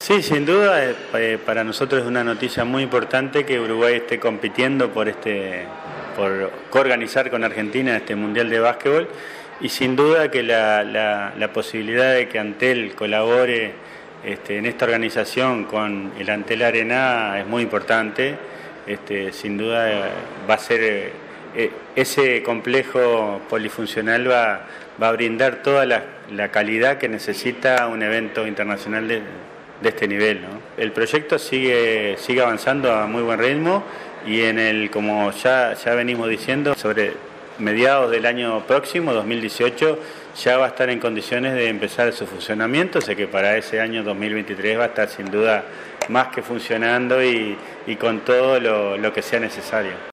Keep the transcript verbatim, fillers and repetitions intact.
Sí, sin duda, eh, para nosotros es una noticia muy importante que Uruguay esté compitiendo por este, por coorganizar con Argentina este Mundial de Básquetbol, y sin duda que la, la, la posibilidad de que Antel colabore este, en esta organización con el Antel Arena es muy importante. Este, sin duda eh, va a ser eh, ese complejo polifuncional va, va a brindar toda la, la calidad que necesita un evento internacional de de este nivel, ¿no? El proyecto sigue, sigue avanzando a muy buen ritmo y en el, como ya, ya venimos diciendo, sobre mediados del año próximo, dos mil dieciocho, ya va a estar en condiciones de empezar su funcionamiento. Sé que para ese año dos mil veintitrés va a estar sin duda más que funcionando y, y con todo lo, lo que sea necesario.